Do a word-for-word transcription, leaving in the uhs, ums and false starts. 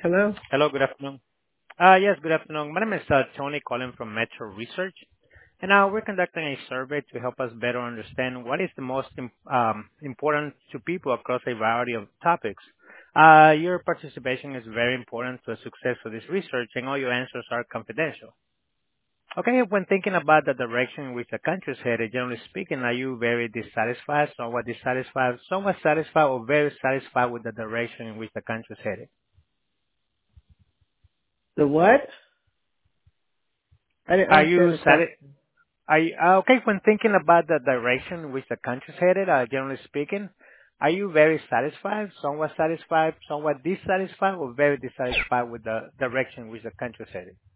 Hello. Hello, good afternoon. Uh Yes, good afternoon. My name is uh Tony calling from Metro Research, and uh we're conducting a survey to help us better understand what is the most im- um important to people across a variety of topics. Uh Your participation is very important to the success of this research, and all your answers are confidential. Okay, when thinking about the direction in which the country is headed, generally speaking, are you very dissatisfied, somewhat dissatisfied, somewhat satisfied, or very satisfied with the direction in which the country is headed? The what? I didn't Are you understand the satisfied? question. Are you, uh, okay, when thinking about the direction in which the country is headed, uh, generally speaking, are you very satisfied, somewhat satisfied, somewhat dissatisfied, or very dissatisfied with the direction in which the country is headed?